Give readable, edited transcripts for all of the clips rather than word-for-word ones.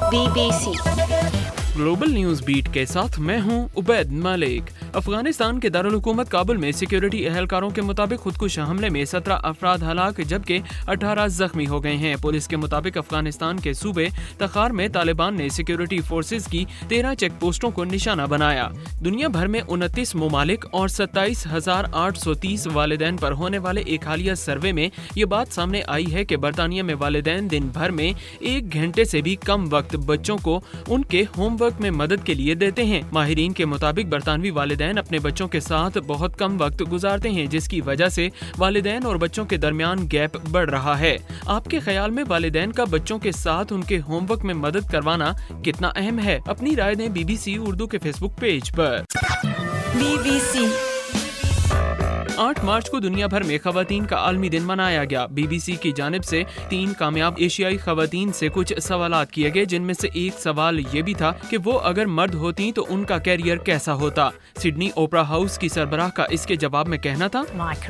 BBC global news beat के साथ मैं हूं उबैद मलिक। अफगानिस्तान के दारुल हुकूमत काबुल में सिक्योरिटी एहलकारों के मुताबिक खुदकुश हमले में 17 अफराद हलाक जबकि 18 जख्मी हो गए हैं। पुलिस के मुताबिक अफगानिस्तान के सूबे तखार में तालिबान ने सिक्योरिटी फोर्सेज की 13 चेक पोस्टों को निशाना बनाया। दुनिया भर में 29 ममालिक और 27,830 वालिदैन पर होने वाले एक हालिया सर्वे में ये बात सामने आई है कि बरतानिया में वालिदैन दिन भर में 1 घंटे से भी कम वक्त बच्चों को उनके होमवर्क में मदद के लिए देते हैं। माहिरीन के मुताबिक बरतानवी वालिदैन अपने बच्चों के साथ बहुत कम वक्त गुजारते हैं, जिसकी वजह से वालिदैन और बच्चों के दरमियान गैप बढ़ रहा है। आपके ख्याल में वालिदैन का बच्चों के साथ उनके होमवर्क में मदद करवाना कितना अहम है? अपनी राय दें BBC उर्दू के फेसबुक पेज पर। BBC 8 मार्च को दुनिया भर में खवातीन का आलमी दिन मनाया गया। BBC की जानिब से 3 कामयाब एशियाई खवातीन से कुछ सवालात किए गए, जिनमें से एक सवाल ये भी था कि वो अगर मर्द होती तो उनका कैरियर कैसा होता। सिडनी ओपरा हाउस की सरबराह का इसके जवाब में कहना था,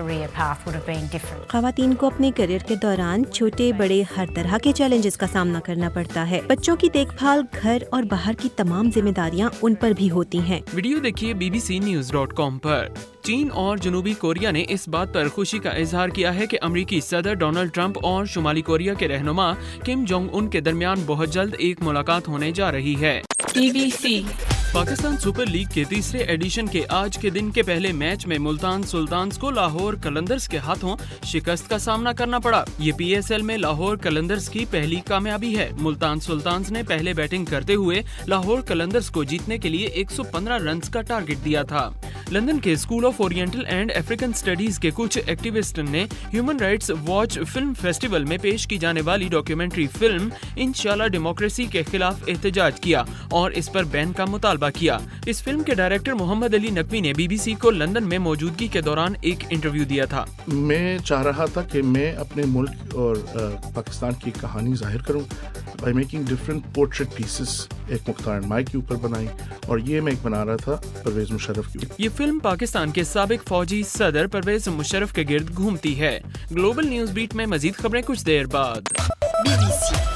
खवातीन को अपने करियर के दौरान छोटे बड़े हर तरह के चैलेंजेस का सामना करना पड़ता है। बच्चों की देखभाल, घर और बाहर की तमाम जिम्मेदारियां उन पर भी होती हैं। वीडियो देखिए bbcnews.com पर। चीन और जनूबी कोरिया ने इस बात पर खुशी का इजहार किया है कि अमेरिकी सदर डोनाल्ड ट्रंप और शुमाली कोरिया के रहनुमा किम जोंग उन के दरमियान बहुत जल्द एक मुलाकात होने जा रही है। BBC पाकिस्तान सुपर लीग के तीसरे एडिशन के आज के दिन के पहले मैच में मुल्तान सुल्तान्स को लाहौर कलंदर्स के हाथों शिकस्त का सामना करना पड़ा। ये PSL में लाहौर कलंदर्स की पहली कामयाबी है। मुल्तान सुल्तान्स ने पहले बैटिंग करते हुए लाहौर कलंदर्स को जीतने के लिए 115 रन का टारगेट दिया था। लंदन के school of oriental and African studies के कुछ एक्टिविस्ट ने human rights watch film festival में पेश की जाने वाली डॉक्यूमेंट्री फिल्म इंशाल्लाह डेमोक्रेसी के खिलाफ एहतजाज किया और इस पर बैन का मुतालबा किया। इस फिल्म के डायरेक्टर मोहम्मद अली नकवी ने BBC को लंदन में मौजूदगी के दौरान एक इंटरव्यू दिया था। मैं चाह रहा था कि मैं अपने मुल्क और पाकिस्तान की कहानी जाहिर करूं by making different portrait pieces. एक मुख्तार माई के ऊपर बनाई और ये मैं एक बना रहा था परवेज मुशर्रफ की। ये फिल्म पाकिस्तान के साबिक फौजी सदर परवेज मुशर्रफ के गिर्द घूमती है। ग्लोबल न्यूज बीट में मजीद खबरें कुछ देर बाद। BBC